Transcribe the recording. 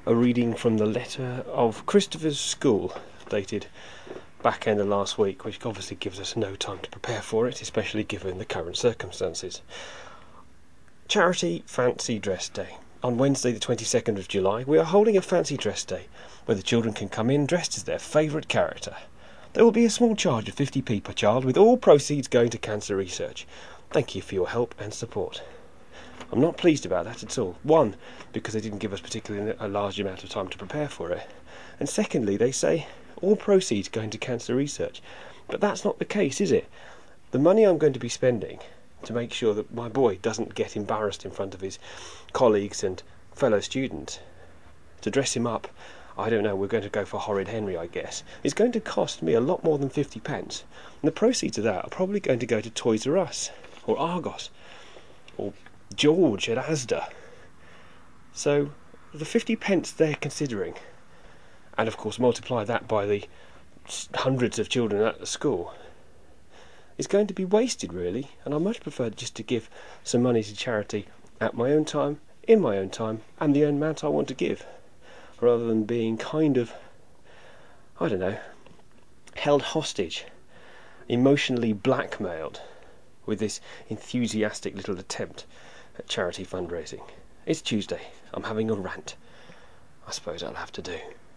a reading from the letter of Christopher's school, dated back end of last week, which obviously gives us no time to prepare for it, especially given the current circumstances. Charity Fancy Dress Day. On Wednesday the 22nd of July, we are holding a fancy dress day, where the children can come in dressed as their favourite character. There will be a small charge of 50p per child, with all proceeds going to cancer research. Thank you for your help and support. I'm not pleased about that at all. One, because they didn't give us particularly a large amount of time to prepare for it. And secondly, they say all proceeds going to cancer research. But that's not the case, is it? The money I'm going to be spending to make sure that my boy doesn't get embarrassed in front of his colleagues and fellow students, to dress him up, I don't know, we're going to go for Horrid Henry, I guess, it's going to cost me a lot more than 50 pence. And the proceeds of that are probably going to go to Toys R Us, or Argos, or George at Asda. So the 50 pence they're considering, and of course multiply that by the hundreds of children at the school, is going to be wasted, really. And I much prefer just to give some money to charity at my own time, in my own time, and the amount I want to give, rather than being kind of, I don't know, held hostage, emotionally blackmailed with this enthusiastic little attempt at charity fundraising. It's Tuesday. I'm having a rant. I suppose I'll have to do.